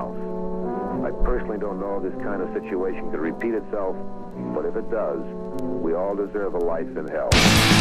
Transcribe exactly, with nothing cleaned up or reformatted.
else. I personally don't know if this kind of situation could repeat itself, but if it does, we all deserve a life in hell.